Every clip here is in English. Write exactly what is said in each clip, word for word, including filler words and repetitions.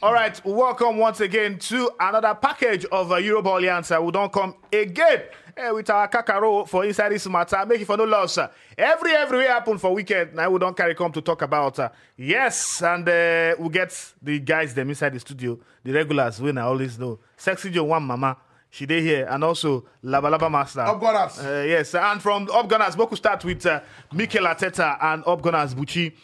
All right, welcome once again to another package of uh, Euroball Alliance. We don't come again uh, with our kakaro for inside this matter. Make it for no loss. Uh, every everywhere happen for weekend. Now we don't carry come to talk about. Uh, yes, and uh, we get the guys them inside the studio, the regulars. We I always know. Sexy Joe One Mama. She dey here, and also Laba Laba Master. Upgunners. Uh, yes, and from Upgunners, we could start with uh, Mikel Arteta and Upgunners Buchi.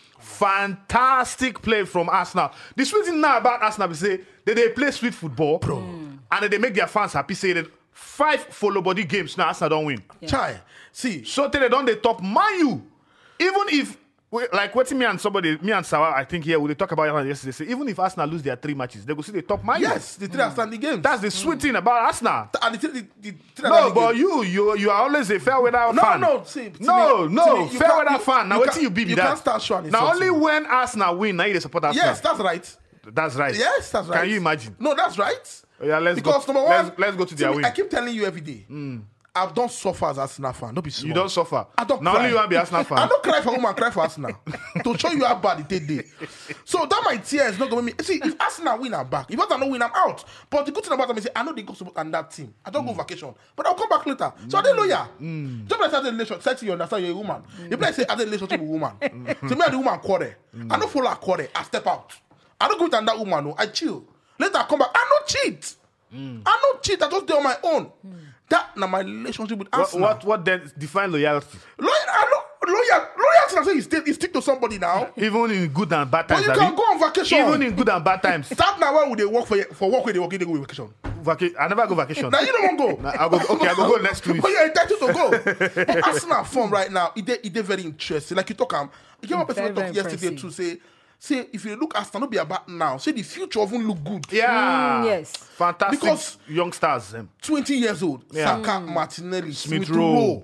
Fantastic play from Arsenal. The sweet thing now about Arsenal is say that they play sweet football, bro, mm. and they make their fans happy. Say that five follow body games now Arsenal don't win. Yeah. Chai, see, so they don't they top Man U. Even if like what me and somebody, me and Sawa, I think here we talk about it yesterday. Say even if Arsenal lose their three matches, they go see the top Man U. Yes, the three mm. outstanding games. That's the sweet mm. thing about Arsenal. And the, the, the, the no, but games. you, you, you are always a fair weather no, fan. No, no, see, no, me, no, me, fair weather fan. Now what you be You that? can't start showing. Now only when Arsenal win, now you support Arsenal. Yes, that's right. That's right. Yes, that's right. Can you imagine? No, that's right. Oh, yeah, let's because go. number one, let's, let's go to their me, win. I keep telling you every day. Mm. I don't suffer as Arsenal fan. Don't be small. You don't suffer. I don't Now cry. only you want to be Arsenal fan. I don't cry for woman, cry for Arsenal. To show you how bad it did. So that my tears not going to make me. See, if Arsenal win, I'm back. If Arsenal win, I'm out. But the good thing about them is say, I know they go support on that team. I don't mm. go vacation. But I'll come back later. So mm. I didn't know ya. Mm. Just like I said, relationship, sexy, you understand you're a woman. Mm. If I say I had a relationship with a woman, mm. so me and the woman quarrel. Mm. I don't follow her quarrel. I step out. I don't go with that woman. No. I chill. Later I come back. I don't cheat. Mm. I don't cheat. I just do on my own. Mm. That now my relationship with Arsenal. What what, what then define loyalty? Loyal, I know, loyal, loyalty. I say you still you stick to somebody now. Even in good and bad times. But you can go on vacation. Even in good and bad times. That now why would they work for for work when they work they go on vacation? Vaca- I never go vacation. Now you don't want to go. Nah, I'll go. Okay, I go go next week. But you're entitled to go. But Arsenal form right now, it it is very interesting. Like you talk, um, you came up with talk yesterday to say. Say, if you look at Arsenal, not be about now. Say the future won't look good. Yeah. Mm, yes. Fantastic because youngsters. Um. twenty years old. Yeah. Saka, mm. Martinelli, Smith, Smith Rowe.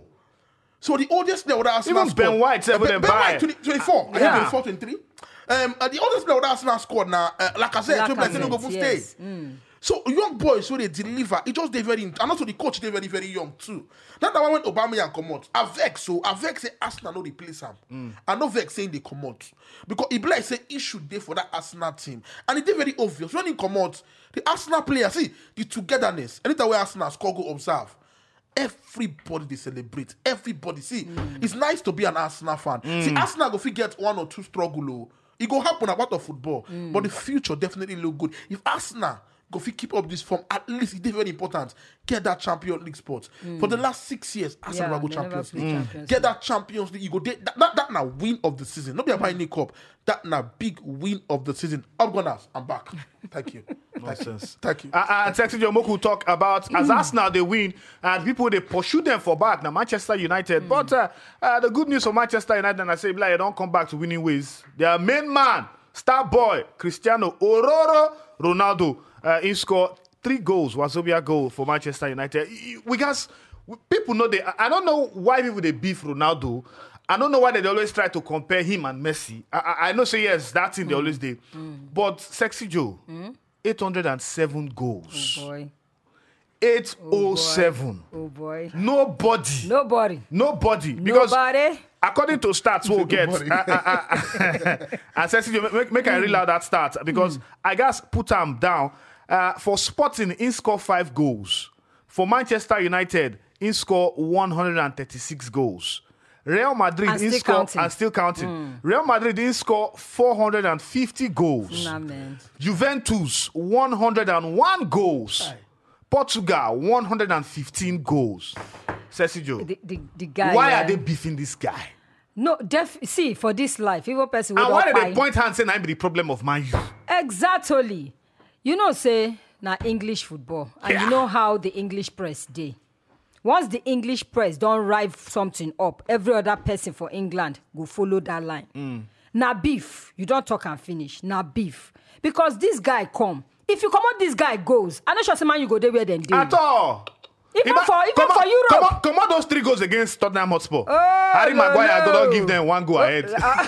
So the oldest player with Arsenal Even Ben White, uh, Ben, Ben White, twenty-four. Yeah. I think twenty-four, twenty-three. Um, uh, the oldest player with Arsenal squad now, uh, like I said, like I said, go for yes. stay. Mm. So young boys, so they deliver. It just they very, and also the coach they very very young too. That time when Aubameyang come out, I vex so I vex say Arsenal no replace him. Mm. I no vex saying they come out because he be like say he should there for that Arsenal team, and it is very obvious when he come out. The Arsenal players see the togetherness. Anytime where Arsenal score, go observe. Everybody they celebrate. Everybody see. Mm. It's nice to be an Arsenal fan. Mm. See, Arsenal go fit get one or two struggle. It go happen about of football, mm. but the future definitely look good. If Arsenal go fit keep up this form, at least it is very important. Get that Champions League spot. Mm. For the last six years, Arsenal yeah, go Champions League. Mm. Champions Get that Champions League. You go de- that, that, that now win of the season. Not be about any cup. That now big win of the season. Upgunners, I'm back. Thank you. Nonsense. Thank you. Uh, uh, Texas Jomoku talk about mm. as Arsenal they win and people they pursue them for back. Now Manchester United, mm. but uh, uh, the good news for Manchester United, and I say, like, they don't come back to winning ways. Their main man, star boy, Cristiano Aurora Ronaldo, uh, he scored three goals, Wazobia goal for Manchester United. We guys, people know they. I don't know why people they beef Ronaldo. I don't know why they always try to compare him and Messi. I, I, I know, say yes, that's in mm. they always do. Mm. But Sexy Joe, mm. eight hundred seven goals. Oh boy. eight oh seven. Oh boy. Nobody. Nobody. Nobody. Because Nobody. according to stats we'll get, uh, uh, uh, and Sexy Joe, make, make mm. I read out that stat because mm. I guess put them down. Uh, for Sporting, he scored five goals. For Manchester United, he scored one hundred thirty-six goals. Real Madrid and he still scored counting. and still counting. Mm. Real Madrid he scored four hundred fifty goals. Nah, man. Juventus one hundred one goals. Aye. Portugal one hundred fifteen goals. Cecijo, The, the, the guy. why uh, are they beefing this guy? No, def- see, for this life, even person And will why not did they point hand saying I'm the problem of Man U? Exactly. You know, say, na English football. And Yeah. you know how the English press dey. Once the English press don't write something up, every other person for England go follow that line. Mm. Na beef. You don't talk and finish. Na beef. Because this guy come. If you come out, this guy goes. I know sure say man you go there where then dey. At all. Even Ima- for even come for on, Europe. Come on, come on those three goals against Tottenham Hotspur. Oh, Harry no, Maguire no. go not give them one go ahead.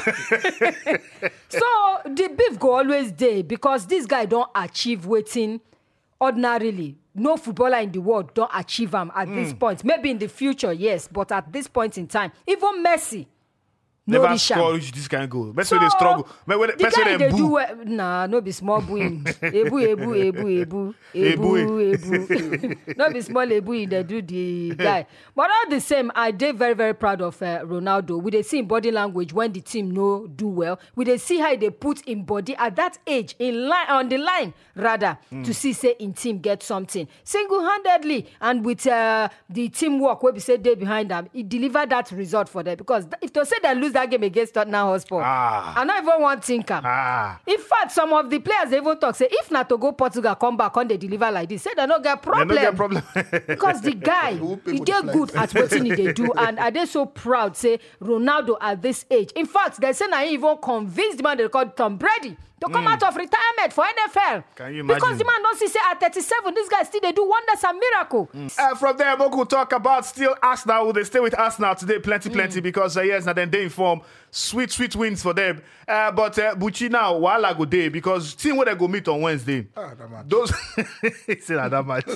So the beef go always dey because this guy don't achieve waiting ordinarily. No footballer in the world don't achieve him at mm. this point. Maybe in the future, yes, but at this point in time, even Messi No never Richard. score this kind of goal. Best So, way they struggle. Best way the best way guy they they do boo. well. Nah, no be small booing. Ebu, ebu, ebu, ebu, ebu, ebu. No be small ebu. They do the guy. But all the same, I did very, very proud of uh, Ronaldo. We they see in body language when the team no do well. We they see how they put in body at that age in line on the line rather mm. to see say in team get something single-handedly and with uh, the teamwork where we say they behind them. He delivered that result for them because if they say they lose that game against Tottenham Hotspur, Ah. I not even want thinker. Ah. In fact, some of the players they even talk say if not to go Portugal come back on they deliver like this, say they no get problem. They no get problem. Because the guy will pay he for the did flight. good at what he they do, and are they so proud? Say Ronaldo at this age. In fact, they say now he even convinced the man they called Tom Brady to come out of retirement for N F L. Can you Because imagine? the man don't see say at thirty-seven, this guy still they do wonders and miracle. Uh, from there, Moku talk about still Arsenal. Will they stay with Arsenal today? Plenty, plenty, because uh, yes, now then they inform sweet, sweet wins for them. Uh, but uh, Buchi now, while I go day, because team where they go meet on Wednesday. Ah, that match. Those, it's not that much.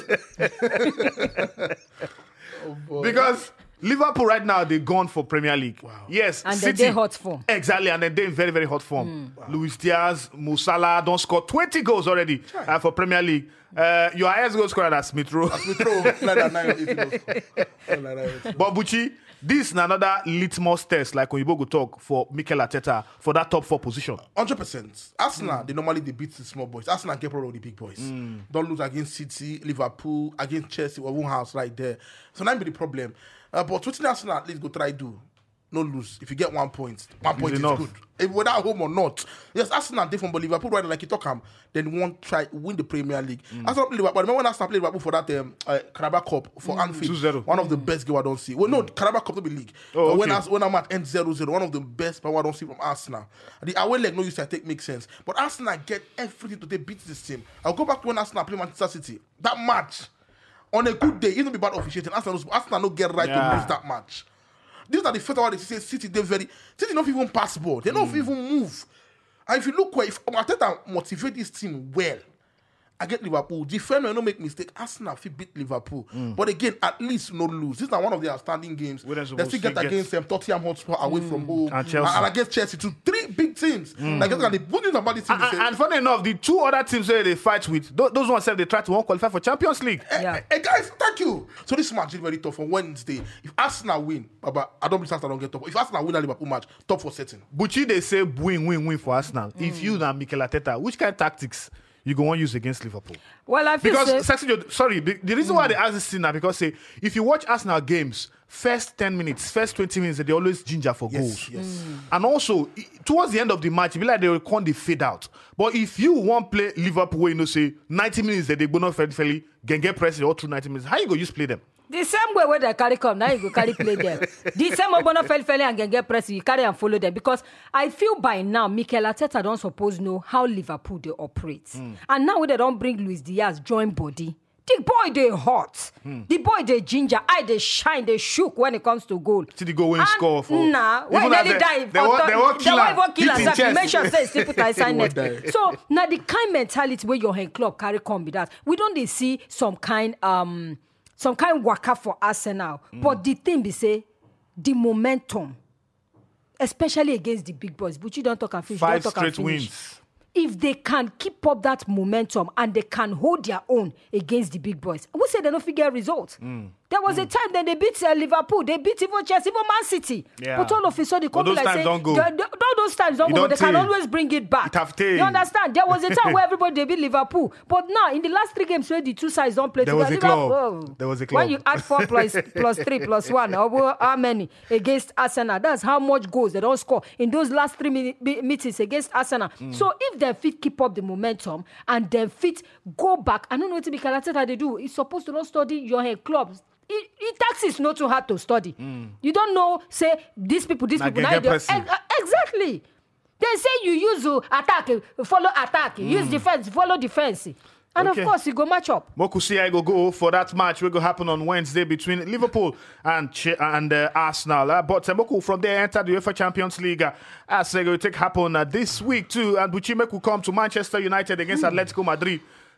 Oh, boy. Because Liverpool right now they gone for Premier League. Wow. Yes, And City, then they hot form. Exactly, and then they in very very hot form. Wow. Luis Diaz, Mo Salah don't score twenty goals already uh, for Premier League. Uh, your highest goal scorer that's Smith Rowe. We throw like that nine or eight goals. Like that eight. But Buchi, this is another litmus test, like when you go talk for Mikel Arteta for that top four position. one hundred percent. Arsenal, they normally they beat the small boys. Arsenal get problem with the big boys. Don't lose against City, Liverpool, against Chelsea, or one house right there. So that be the problem. Uh, but what Arsenal at least go try do? No lose. If you get one point, one point is enough. good. If whether at home or not. Yes, Arsenal different, but Liverpool right like you talk them, then won't try win the Premier League. Arsenal play Liverpool. But remember when Arsenal played Liverpool for that um, uh, Carabao Cup for Anfield? two zero. One of the best game I don't see. Well, no, Carabao Cup to be league. Oh, Uh, when okay. Ars- when I'm at end zero zero, one of the best power I don't see from Arsenal. The away leg no use I take makes sense. But Arsenal get everything to they beat this team. I'll go back to when Arsenal play Manchester City. That match, on a good day, even be bad officiating, Arsenal no- Arsenal no get right Yeah. to lose that match. These are the first one they say City they very City don't even pass ball. They don't even move. And if you look where if Arteta motivate this team well, I get Liverpool. Defender no make mistake. Arsenal fit beat Liverpool, but again, at least no lose. This is not one of the outstanding games. We don't They supposed still to get get- against them Tottenham Hotspur away from home And Chelsea. and against Chelsea too. Three big teams. Like the good news about this team And, is and, say, and funny enough, the two other teams where they fight with, those, those ones said they try to won't qualify for Champions League. Yeah. Hey guys, thank you. So this match is very tough on Wednesday. If Arsenal win, but I don't believe Arsenal don't get top. If Arsenal win a Liverpool match, top for setting. Buchi, they say win, win, win for Arsenal. If you now Mikel Arteta, which kind of tactics you go want to use against Liverpool? Well, I feel Because, say, Sexy Joe, sorry, the, the reason why they ask this thing now, because say, if you watch Arsenal games, first ten minutes, first twenty minutes, they always ginger for goals. Yes. And also, i- towards the end of the match, it be like they will come, they fade out. But if you want play Liverpool, you know, say, ninety minutes, that they go not fairly, fairly, can get pressed all through ninety minutes, how you go use play them? the same way where they carry come, now you go carry play them. The same way Bono fell fell and can get press, you carry and follow them. Because I feel by now, Mikel Arteta don't suppose know how Liverpool they operate. And now when they don't bring Luis Diaz join body, the boy they hot. The boy they ginger, eye they shine, they shook when it comes to goal. See the goal when And score for- Nah, when Even they as nearly they- die. they want- they want kill am, even kill hit him am. chest. Mention say still put inside won't net. die. So now the kind mentality where your hand club carry come be that. We don't dey see some kind um some kind waka for Arsenal. But the thing be say the momentum, especially against the big boys, but you don't talk and finish. Five don't talk and straight finish. wins. If they can keep up that momentum and they can hold their own against the big boys, who say they don't figure results? There was a time that they beat uh, Liverpool, they beat even Chelsea, even Man City. Yeah. But all of a sudden, they But come those like times say, don't go. they- they- all those times don't It go, don't but they can tell. always bring it back. It have tell. You understand? There was a time where everybody they beat Liverpool, but now in the last three games where the two sides don't play There was together, a Liverpool- club. There was a When club. you add four plus plus three plus one, or how many against Arsenal? That's how much goals they don't score in those last three mini- me- meetings against Arsenal. So if they fit keep up the momentum and then fit go back, I don't know what to be Arteta they do. It's supposed to not study your head clubs. It, it tax is not too hard to study. You don't know, say these people, these Na people. gege Now they- pressing. Ex- exactly. They say you use uh, attack, uh, follow attack, use defense, follow defense, and Okay. of course you go match up. Moku see I go go for that match will go happen on Wednesday between Liverpool and Ch- and uh, Arsenal. Uh, but uh, Moku from there enter the UEFA Champions League uh, as uh, will take happen uh, this week too. And Buchimek will come to Manchester United against Atletico Madrid.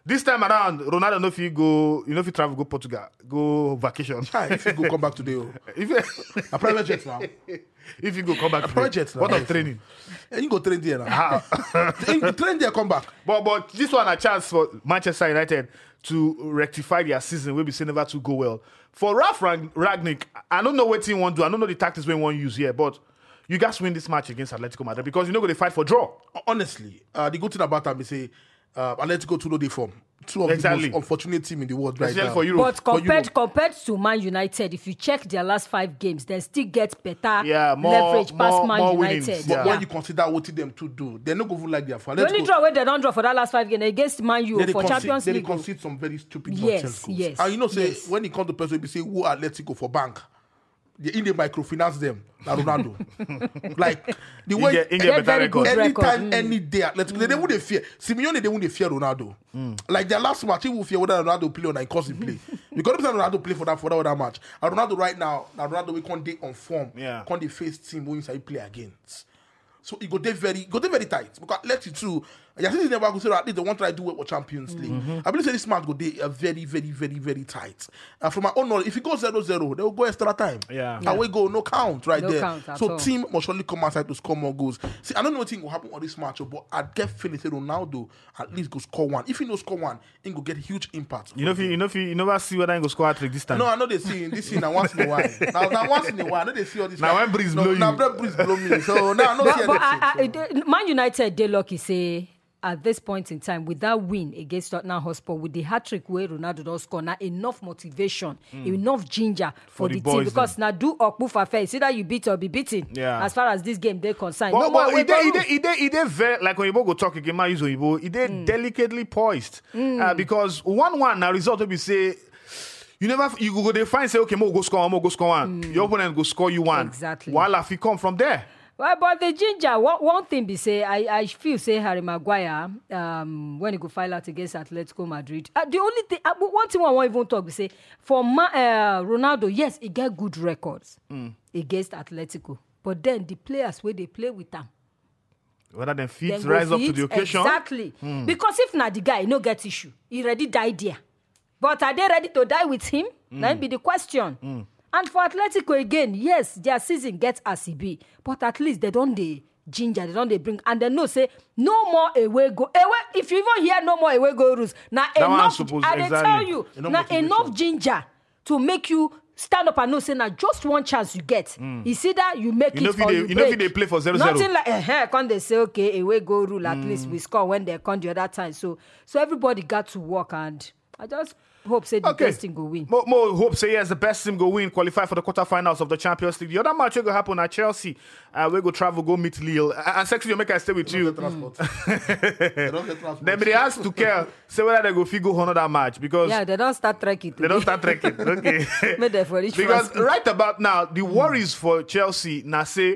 This time around, Ronaldo no fit go, you know, if you travel, go Portugal, go vacation. Ah, if you go come back today, oh. If you, a private jet now. if you go come back, A private jet now. what of training? And you go train there now. You train there, come back. But but this one a chance for Manchester United to rectify their season. Where we say never to go well. For Ralph Rang- Ragnick, I don't know what he want to do. I don't know the tactics we want to use here, but you guys win this match against Atletico Madrid because you're not going to fight for draw. Honestly, uh, the good thing about them is say uh, Atletico to know they form. Two of Exactly. the most unfortunate team in the world right Especially now. for Europe. But For compared Europe. compared to Man United, if you check their last five games, they still get better Yeah, more- leverage past more- Man more United. winnings, But yeah. when you consider what them to do, they're not going to like their fall. The only draw where they don't draw for that last five games against Man U Then they for concede, Champions then League. they concede some very stupid Yes, nonsense goals. yes, And you know, say yes. when it comes to person, we say who Atletico for bank, they in the microfinance them, like Ronaldo. Like the way India, India Get better very record. good. anytime, record, mm. any day, Atletico, they, they wouldn't fear. Simeone, they wouldn't fear Ronaldo. Like their last match, he will fear whether Ronaldo play or not cause he play. Because every time Ronaldo play for that for that other match, and Ronaldo right now, now Ronaldo we can't on form, Yeah. can't they face team when you play against. So it go there very, go there very tight. Because let you too. Yeah, since never go say at least they want to try to do it with Champions League. I believe say this match go there uh, very, very, very, very tight. Uh, from my own knowledge, if it goes zero zero, they will go extra time. Yeah. And we go no count right No there. count at so all. team must surely come outside to score more goals. See, I don't know what thing will happen on this match, but I get feeling say Ronaldo at least go score one. If he no score one, he go get huge impact. You know if you, you know if you, you never see whether he go score a trick this time. No, I know they see in this scene now once in a while. Now, now once in a while, I know they see all this. Now guy- when breeze no, blow now you. when breeze blow me. So now I know But, see but I, I, anything. I- Man United, they lucky say at this point in time with that win against Tottenham Hotspur with the hat trick where Ronaldo does score, now enough motivation, enough ginger for, For the the, team boys because now do Okpufa fair. It's either you beat or be beaten. Yeah. As far as this game they concerned. But, no but more he did, he wiggle did, he did, he did very, like when you go talk again, man, use Oyibo, he did delicately poised. Uh, because one one, now result will be say, you never, you go they find say, okay, more go score one, more go score one. Your opponent go score you one. Exactly. While if he come from there. Well, but the ginger, one, one thing be say, I, I feel say Harry Maguire, um, when he go file out against Atletico Madrid, uh, the only thing, uh, one thing I won't even talk, be say, for Ma, uh, Ronaldo, yes, he get good records against Atletico, but then the players where they play with them, Whether them feet then go rise up to fit. the occasion. Exactly. Because if not the guy, he no get issue. He already died there. But are they ready to die with him? That be the question. And for Atletico again, yes, their season gets as it be. But at least they don't they ginger, they don't they bring, and they know say no more away go. Away, if you even hear no more away go rules, now That one enough, suppose- and they exactly. tell you, Enough now motivation. enough ginger to make you stand up and know say now just one chance you get. It's either you make You know it if you or dey- you you know if break. you dey play for zero zero. Nothing like uh Can't they say okay away go rule at least we score when they come the other time. So so everybody got to work, and I just hope say the Okay. best thing go win. More, more hope say yes, the best team go win, qualify for the quarterfinals of the Champions League. The other match will go happen at Chelsea. Uh, we go travel, go meet Lille. Uh, and sexy, you make I stay with you. Transport. They don't get transport. Then they ask to care, say whether they go figure on that match because Yeah, they don't start trekking. they don't start trekking. Okay. Make them for reach Because France. right about now, the worries for Chelsea now say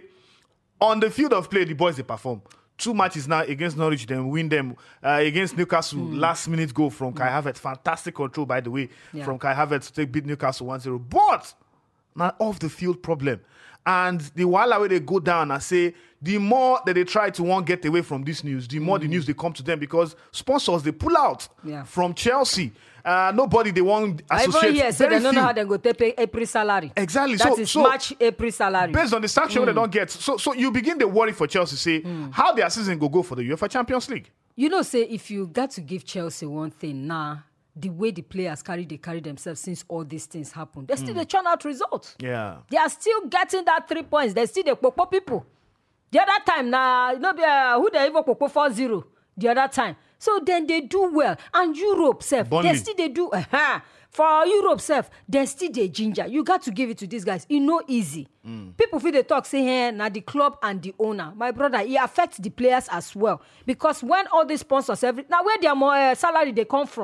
on the field of play, the boys they perform. Two matches now against Norwich, then win them uh, against Newcastle. Last minute goal from Kai Havertz. Fantastic control, by the way, Yeah. from Kai Havertz to take beat Newcastle one zero. But now off the field problem. And the while way they go down and say, the more that they try to want get away from this news, the more the news they come to them because sponsors they pull out Yeah. from Chelsea. Uh, nobody they want I associate. even hear say very they don't know few. how they go take pay April salary. Exactly. That So- is so- March April salary. Based on the sanction they don't get. So so you begin to worry for Chelsea, say how their season go go for the UEFA Champions League. You know, say if you got to give Chelsea one thing, nah, the way the players carry they carry themselves since all these things happen, they still they churn out results. Yeah. They are still getting that three points. They still they popo people. The other time, now, you know, uh, who they even popo four zero the other time. So then they do well. And Europe self, Burnley. they still they do. Uh-huh. For Europe self, they still they ginger. You got to give it to these guys. It's no easy. People feel they talk, say, hey, now the club and the owner. My brother, it affects the players as well. Because when all these sponsors, every now where their more uh, salary they come from,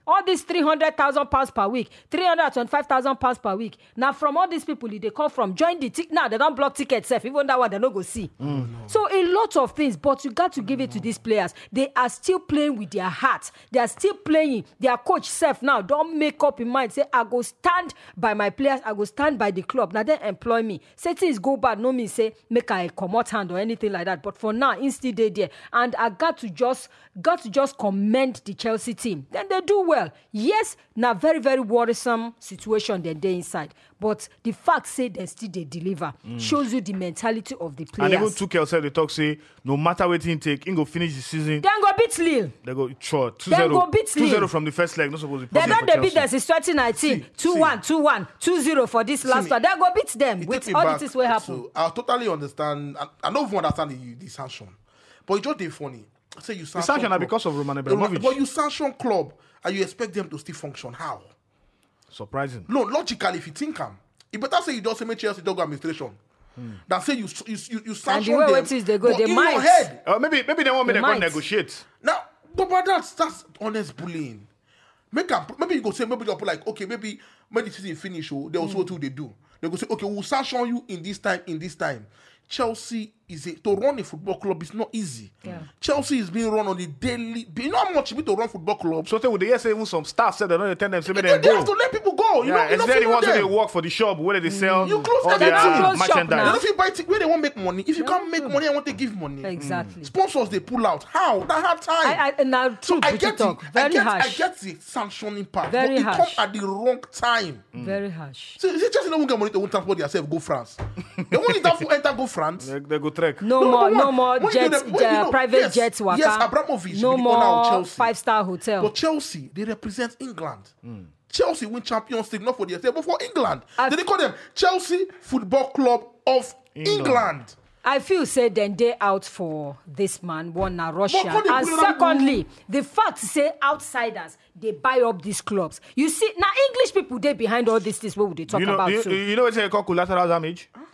All these three hundred thousand pounds per week, three hundred twenty-five thousand pounds per week. Now, from all these people, they come from, join the ticket. Now, they don't block tickets, safe. Even that one, they don't go see. Mm. So, a lot of things, but you got to give it to these players. They are still playing with their heart. They are still playing. Their coach, self, now, don't make up in mind. Say, I go stand by my players. I go stand by the club. Now, they employ me. Say things go bad. No me say, make I come out hand or anything like that. But for now, instead they there. And I got to just, got to just commend the Chelsea team. Then they do well. Yes, now very, very worrisome situation they're there inside. But the fact say they still they deliver mm. shows you the mentality of the players. And even Tuchel said, they talk say, no matter what he take, he go finish the season. Then go beat Lille. They go, sure, two zero. Then go beat Lille. two zero from the first leg, not supposed to be possible. They don't they beat them since twenty nineteen. two one, two one, two zero for this last me, one. They go beat them with all back, this will happen. So I totally understand. I, I don't even understand the, the sanction. But it's just funny. I say you sanction. The sanction are because of Roman Abramovich. But you sanction club and you expect them to still function. How? Surprising. No, logically, if you think them, it better say you don't say make Chelsea dog administration. Hmm. Than say you you you, you sanction and the way them. It is, they go, they in might. your head. Uh, maybe maybe they want me they to go negotiate. Now, but, but that's that's honest bullying. Make a, maybe you go say maybe they'll put like okay maybe when the season finish oh, they also mm. what they do. They go say okay we'll sanction you in this time in this time. Chelsea is a, to run a football club is not easy. Yeah. Chelsea is being run on a daily. You know how much it means to run football club. So they would they say even some staff said they don't attend them. So they, they go. have to let people go. You yeah, know, you it's know, the ones them. they work for the shop where they sell mm. you close all their uh, merchandise. They don't feel buy t- where they want to make money. If you no, can't make no. money, I want to give money. Exactly. Mm. Sponsors they pull out. How? That hard time. I, I, now, so I get talk. it. Very I get, harsh. I get the sanctioning part. Very but it harsh. comes at the wrong time. Mm. Very harsh. So is it just no one get money to transport themselves go France? They want to enter go France. They, they go trek. No, no more, no more jets, them, well, you know, private yes, jets. Waka. Yes, Abramovich. No be the owner of more Chelsea. five-star hotel. But Chelsea, they represent England. Mm. Chelsea win Champions League not for themselves, but for England. I Then they call them Chelsea Football Club of England. England. I feel say then they out for this man, one na Russia. But And secondly, the fact say outsiders, they buy up these clubs. You see, now English people, they behind all these things, what would they talk you know, about you, too? you know what they call collateral damage? Huh?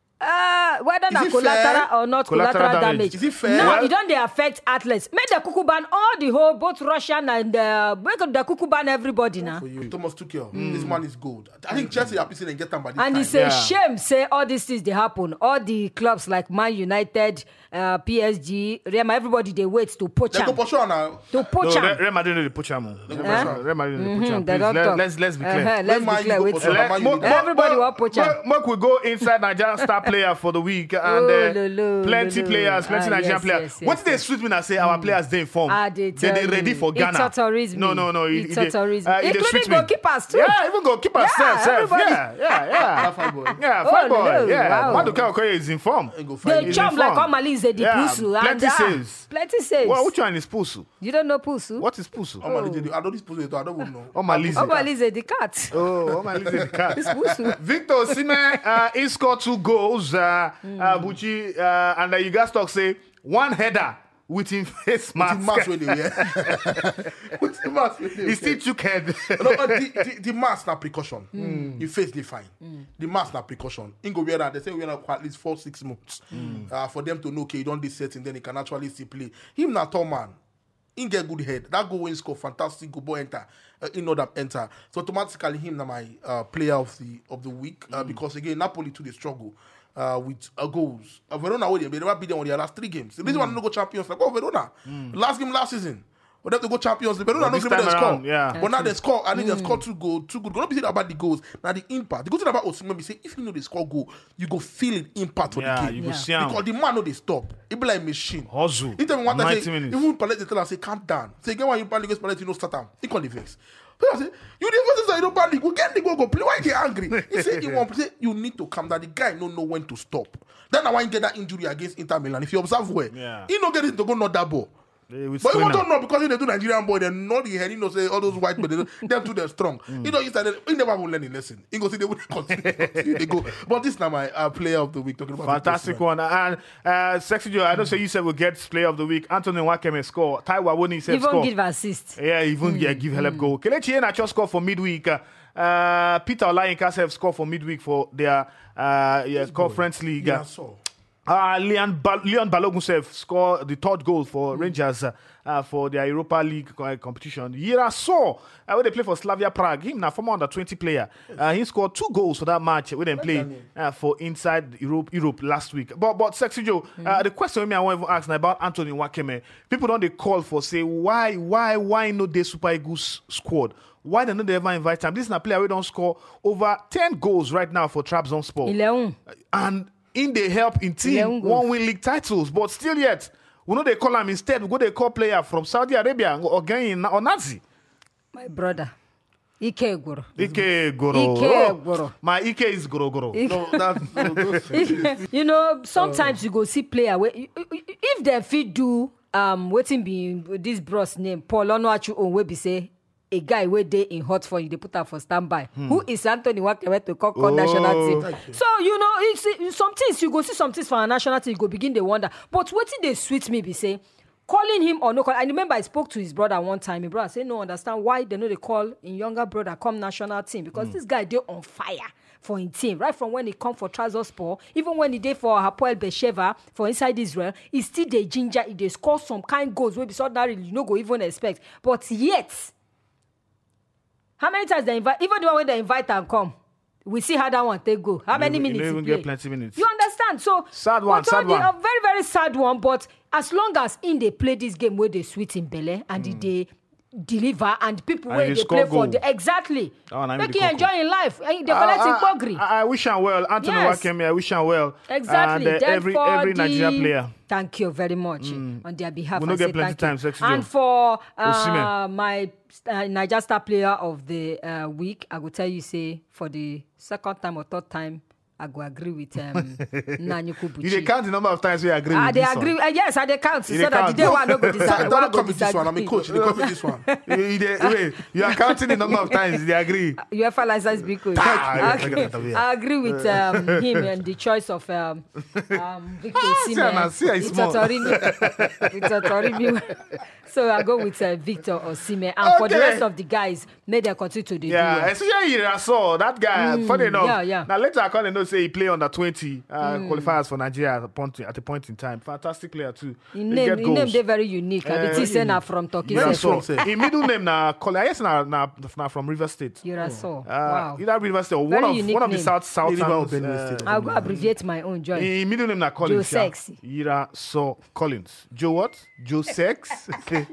Uh, whether is na collateral or not collateral, collateral damage. damage. Is it fair? Now, Well, it don't they affect athletes. Make the cuckoo ban all the whole, both Russian and uh, make the cuckoo ban everybody now. For you. Thomas Tuchel, mm. this man is good. I think Chelsea are pissing and get them by this And time. it's a Yeah. shame, say all these things they happen. All the clubs like Man United, uh, P S G, Real Madrid, everybody they wait to poach They go them. for sure now. To poach No, them. Real Madrid no dey poach am. They go Eh? for sure. Real Madrid no dey poach Mhm, am. they Please, don't let, talk. let's let's be Uh-huh, clear. let's When be Man clear. U Wait go for till- sure, Man U Mo- dey mo- go. Everybody mo- want poach mo- am. mo- we go inside Nigerian star player for the week and Oh, uh, lo, lo, plenty lo, lo. players, plenty Ah, Nigerian yes, players. yes, What yes, they yes. sweet me now say our players they inform. Ah, they they tell ready you. for It's Ghana. terrorism. No, no, no. It's it- it- terrorism. uh, it dey Including sweet me. goalkeepers too. Yeah, even goalkeepers. Yeah, self, self. everybody. Yeah, yeah, yeah. That fine boy. Yeah, Oh, fine boy. no, Yeah, wow. Maduka Okoye is informed. Ain't go find They you. He's jump like informed. Omali is a the Yeah, pusu. plenty and, ah, saves. Plenty saves. Well, which one is Pusu? You don't know pusu? What is Pusu? Oh, man, they do- I don't this position, I don't even know. Omalize. Omali is a the cat. Oh, Omalize the cat. It's pusu. Victor Osimhen, uh, he scored two goals. Uh, Mm. uh, Buchi, uh, and uh, you guys talk say one header with him face With mask. the mask where they wear. With the mask where they He still took head. no, but the, the, the mask na precaution. Mm. You face the fine. The mask na precaution. In go wear that. They say we wear that for at least four, six months. Uh, for them to know, okay, you don't this setting, then he can actually still play. Him na tall man. He get good head. That goal win score, fantastic goal ball enter. Uh, in order enter. So automatically him na my uh, player of the of the week. Uh, because again, Napoli too they struggle. Uh, with uh, goals. Uh, Verona, they never beat them on their last three games. The reason why they don't go champions, like, oh, Verona. Last game last season. But they have to go champions. Verona But no this give them time the score. around, yeah. But now they score. I think they score two goals. Two good. Don't be saying about the goals. Now the impact. The good thing about Osimhen be say if you know they score goal, you go feel it impact for Yeah, the game. you go Yeah. see him. Because the man know they stop. It be like a machine. Hustle. He tell me one time ninety say, minutes. even Palette they tell her say calm down. Say again when you Palette Palette you know start am. He call the vex. So I say you the versus you don't Palette go get the go go play. Why you angry? He say he want say you need to calm down. The guy don't know when to stop. Then I want get that injury against Inter Milan. If you observe well, Yeah. he no get it to go not that ball. They will But you screen want to am. know because they do Nigerian boy, they know the head, you know, say all those white men, they, don't- them too, they're strong. You know, he started, he never will learn a lesson. He go see, they will continue, continue, they go. But this is now my uh, player of the week, talking about Fantastic Victor one. And uh, Sexy Joe, I don't say you said we'll get player of the week. Anthony Wakeme score. Taiwa Woni said Even score. give assist. Yeah, even yeah, give help goal. Kelechi Iheanacho score for midweek. Uh, uh, Peter Olayinka have score for midweek for their uh, yeah, conference league. Yeah, so. Uh, Leon, ba- Leon Balogun scored the third goal for mm. Rangers uh, uh, for their Europa League uh, competition. Yira saw uh, when they play for Slavia Prague. Him now former under twenty player. Uh, he scored two goals for that match when they play uh, for inside Europe Europe last week. But but Sexy Joe, mm. uh, the question me I want to ask now about Anthony Wakeme. People don't they call for say why why why no they Super Eagles squad? Why don't they ever invite him? This is a player we don't score over ten goals right now for Trabzonspor. eleven And in the help in team one win league titles, but still yet we know they call him instead. We go they call player from Saudi Arabia or again or Nazi. My brother, Ike Goro. Ike Goro. Ike Goro. Oh, my Ike is Goro Goro. No, that's no, those- You know, sometimes you go see player where if they fit do um waiting be this bros name Paul Onuachu on we be say a guy where they in hot for you, they put her for standby. Hmm. Who is Anthony Wakeme to call, call Oh, national team? you. So, you know, it's, it's some things, you go see some things for a national team, you go begin to wonder. But what did they sweet me be say, calling him or no call? I remember I spoke to his brother one time. My brother said, no, understand why they know they call in younger brother come national team. Because this guy, they on fire for his team. Right from when he come for Trabzonspor, even when he did for Hapoel Beersheva, for inside Israel, he still the ginger, he they score some kind goals where be ordinary, you know, go even expect. But yet, how many times they invite? Even the one when they invite and come, we see how that one take go. How many You minutes? don't he even play? get plenty minutes. You understand? So Sad one, but sad all the- one. A very very sad one. But as long as in they play this game where they sweet in Bele and Mm. they deliver and people And where they they score play for goal. the exactly, That one I make mean the you cocoa. enjoy in life. Eh, They I, collect in I, Pogri. I, I wish him well. Anthony Yes. Wakeme, I wish him well. Exactly. And uh, Then every for every the- Nigeria player. Thank you very much on their behalf. We no I get say plenty thank time, you. Sexy And Joe. for uh, Osimhen. my uh, Niger Star player of the uh, week, I will tell you, say, for the second time or third time, I go agree with um, Nanyuku You dey Buchi. count the number of times we agree Ah, with they this agree. one. Uh, yes, I they count. So dey that the count. day one no go Don't decide. don't come with this one. I'm a coach. They come with this one. you, you, dey- wait, you are counting the number of times they agree. UEFA license be coach. Ah, yeah, I, take it out of here. I agree with um, him and the choice of um, um, Victor see her now, see her, he's Victor small. Torimi. Victor Torimi. So I go with uh, Victor Osimhen. And for the Okay. rest of the guys, may they continue to do Yeah, well. especially Iraso, that guy. funny enough. yeah, yeah. Now later I call and know say he play under twenty uh, qualifiers for Nigeria at a point at a point in time. Fantastic player too. His He name, get his name goals. they very unique. I Eh, be think say na from Turkey. Very sef. strong. Iraso. say. His middle name na Kole. I guess na na na from River State. Yuraso. Uh, Wow. Either River State or Very one of unique one of the name. South South River towns, of Benue uh, State. I'll go abbreviate my own joy. His middle name na Collins. Joe yeah. Sexy. Ira So Collins. Joe what? Joe Sex.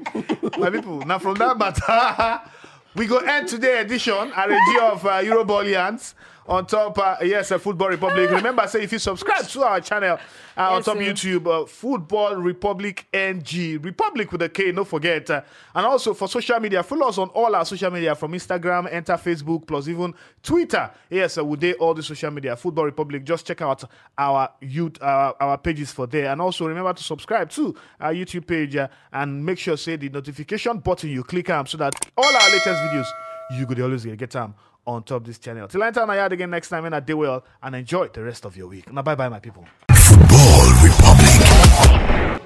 My people. Now from that matter, we go end today edition a review of uh, Eurobolians on top. Uh, yes, uh, Football Republic. Remember, say if you subscribe to our channel uh, on Yes, top sir. YouTube, uh, Football Republic N G, Republic with a K. Don't forget. Uh, and also for social media, follow us on all our social media from Instagram, enter Facebook, plus even Twitter. Yes, uh, we do all the social media. Football Republic. Just check out our youth, uh, our pages for there. And also remember to subscribe to our YouTube page uh, and make sure say the notification button you click on so that all our latest videos you could always get them on top of this channel. Till I time I again next time and I do well and enjoy the rest of your week. Now bye bye my people. Football Republic.